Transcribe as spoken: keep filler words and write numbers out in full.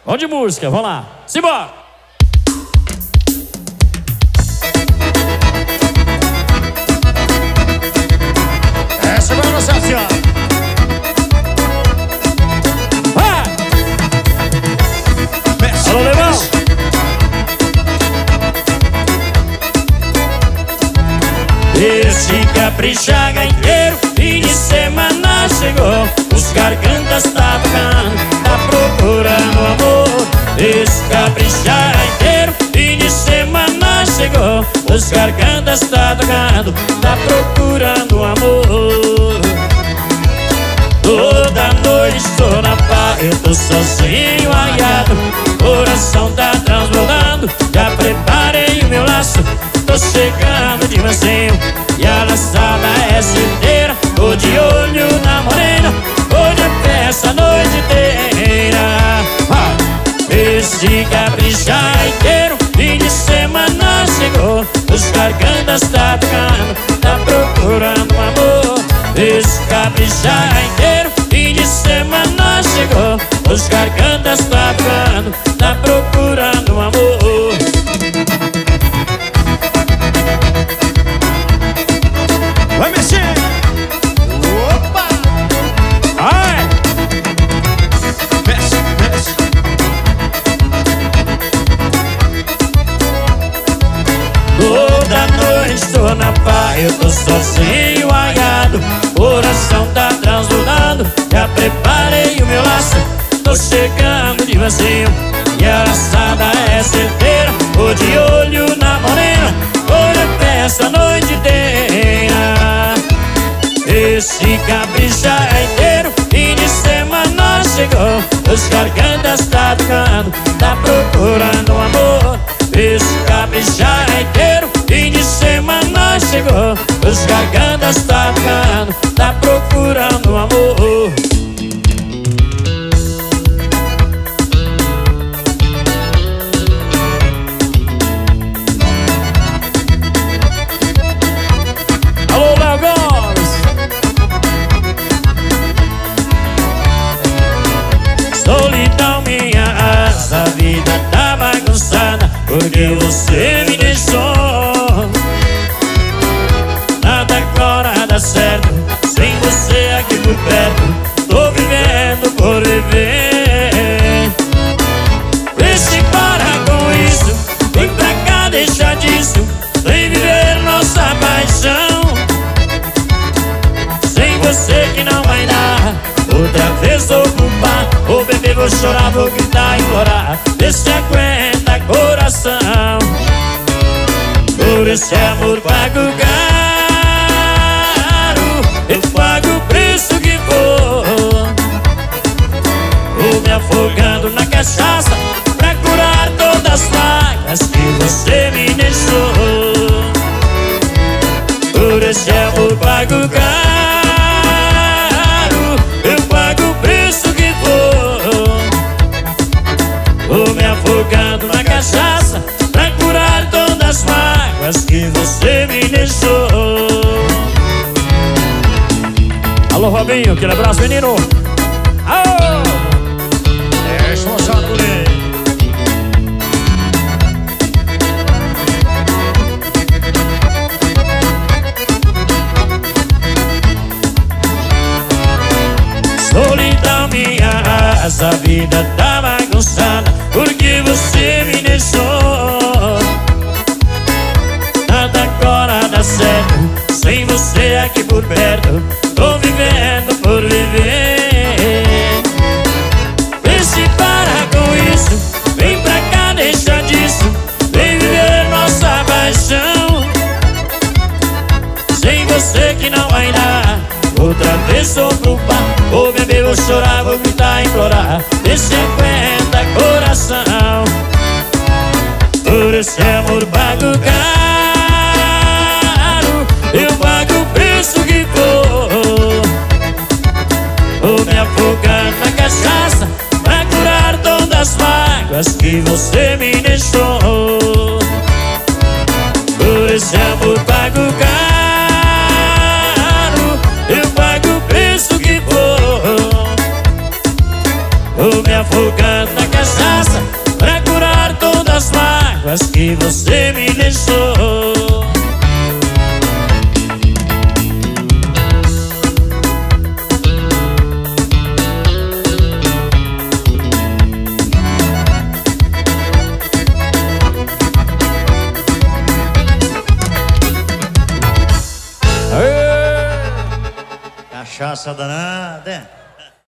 Vamos de música, vamos lá. Simbora! Essa é a nossa senhora. Vai! Alô, Levão! Esse capricha gaiteiro, fim de semana chegou. Os gargantas tá tocando, tá procurando amor. Esse capricha gaiteiro, fim de semana chegou. Os gargantas tá tocando, tá procurando amor. Toda noite estou na paz, eu tô sozinho, aiado. Coração tá transbordando, já preparei o meu laço. Tô chegando de mansinho e a laçada é certeira. Tô de olho na morena, hoje é festa a noite inteira. ah. Esse capricha inteiro, fim de semana chegou. Os gargantas tá tocando, tá procurando amor. Esse capricha inteiro, fim de semana chegou. Os gargantas tá tocando, tá procurando amor. Vai mexer! Opa! Vai! Mexe, mexe! Toda noite estou na paz, eu tô sozinho, aiado. Coração tá transbordando, já preparei o meu laço. Tô chegando de mansinho e a laçada é certeira. Tô de olho na morena, hoje é festa a noite inteira. Esse capricha inteiro, fim de semana chegou. Os gargantas tá tocando, tá procurando amor. Esse capricha inteiro, fim de semana chegou. Os gargantas tá tocando, tá procurando amor. Alô, Léo Gomes! Solidão minha asa, a vida tá bagunçada, porque você me deixou. Nada agora dá certo, sem você aqui por perto. Tô vivendo por viver. Vê se para com isso, vem pra cá, deixa disso. Vem viver nossa paixão. Sem você que não vai dar, outra vez vou culpar. Vou beber, vou chorar, vou gritar, implorar. Vê se aguenta coração. Por esse amor pago caro, eu pago o preço que for. Vou me afogando na cachaça pra curar todas as mágoas que você me deixou. Por esse amor pago caro, eu pago o preço que for. Vou me afogando na cachaça pra curar todas as mágoas que você me deixou. Alô, Robinho, aquele abraço, menino! Aô! Deixa eu mostrar no guri. Solidão minha asa, a vida tá bagunçada, porque você me deixou. Nada agora dá certo, sem você aqui por perto. Tô vivendo por viver. Vê se para com isso, vem pra cá, deixa disso. Vem viver nossa paixão. Sem você que não vai dar, outra vez sou culpa. Vou beber, vou chorar, vou gritar, implorar. Vê se aguenta coração. Por esse amor pago caro, eu pago o preço que for. Vou me afogar na cachaça pra curar todas as mágoas que você me deixou. Por esse amor pago caro, eu pago o preço que for. Vou me afogando na cachaça depois que você me deixou. Cachaça danada, é?